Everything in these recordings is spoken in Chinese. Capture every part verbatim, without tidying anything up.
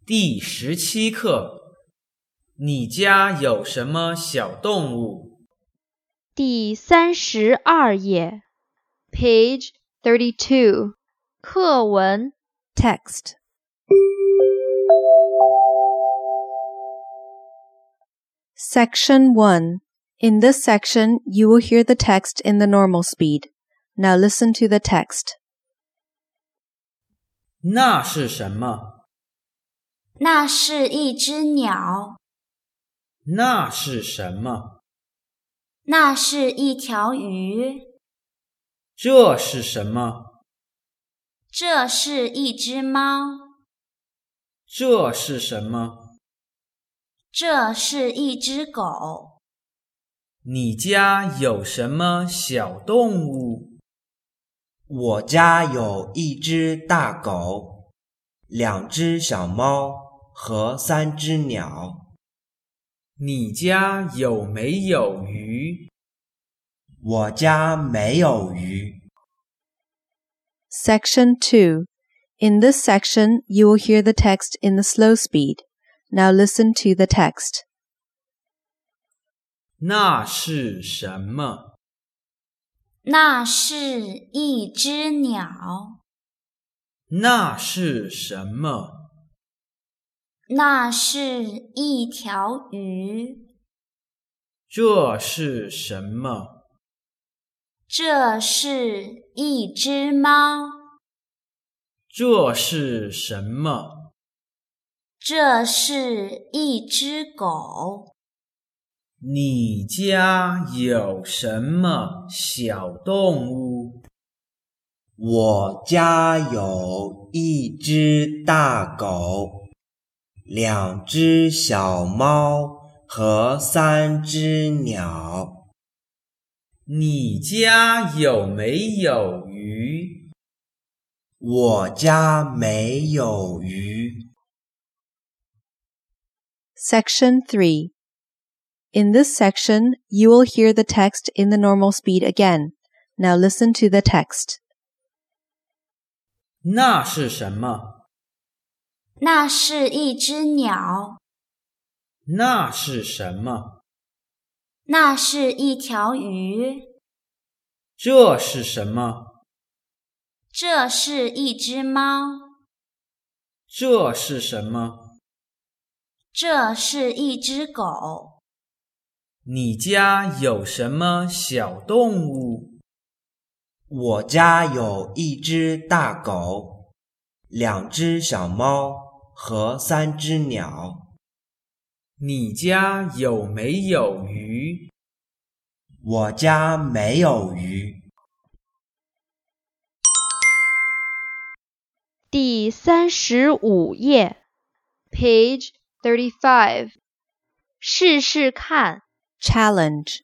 第十七课，你家有什么小动物？ 第三十二页 ，Page thirty-two， 课文 Text. Section one. In this section, you will hear the text in the normal speed. Now listen to the text. 那是什么？ 那是一只鸟。 那是什么？ 那是一条鱼。 这是什么？ 这是一只猫。 这是什么？ 这是一只狗。 你家有什么小动物？ 我家有一只大狗，两只小猫和三只鸟。 你家有没有鱼？ 我家没有鱼。 Section two. In this section, you will hear the text in the slow speed. Now listen to the text. 那是什么？ 那是一只鸟。 那是什么？ 那是一条鱼。 这是什么？ 这是一只猫。 这是什么？ 这是一只狗。 你家有什么小动物？ 我家有一只大狗，两只小猫和三只鸟。 你家有没有鱼？ 我家没有鱼。 Section three. In this section, you will hear the text in the normal speed again. Now listen to the text. 那是什么？ 那是一只鸟。 那是什么？ 那是一条鱼。 这是什么？ 这是一只猫。 这是什么？ 这是一只狗。 你家有什么小动物？ 我家有一只大狗，两只小猫和三只鸟。 你家有没有鱼？ 我家没有鱼。 第三十五页 ，Page thirty-five， 试试看 Challenge.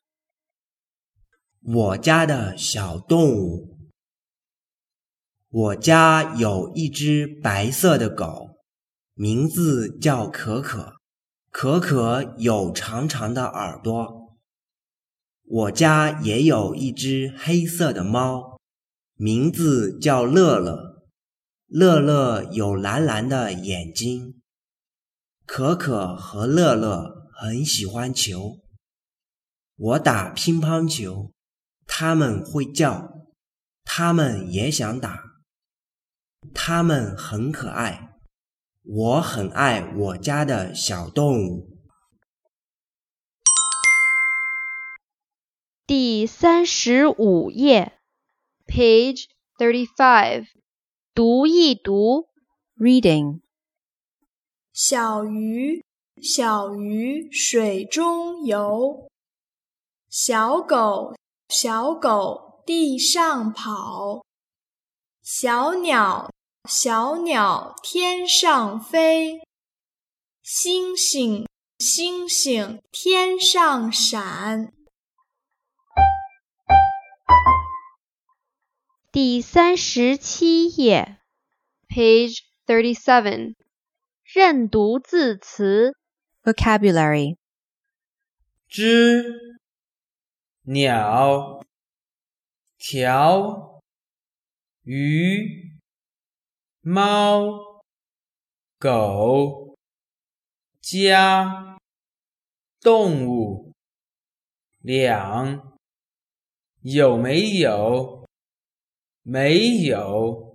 我家的小动物。我家有一只白色的狗，名字叫可可。可可有长长的耳朵。我家也有一只黑色的猫，名字叫乐乐。乐乐有蓝蓝的眼睛。可可和乐乐很喜欢球。我打乒乓球，他们会叫，他们也想打。他们很可爱，我很爱我家的小动物。 第三十五页 ，Page thirty-five， 读一读 Reading. 小鱼，小鱼水中游，小狗，小狗地上跑，小鸟，小鸟天上飞，星星，星星天上闪。 第三十七页 ，Page thirty-seven， 认读字词 Vocabulary. 只、鸟、条、鱼、猫、狗、 家动物两有没有没有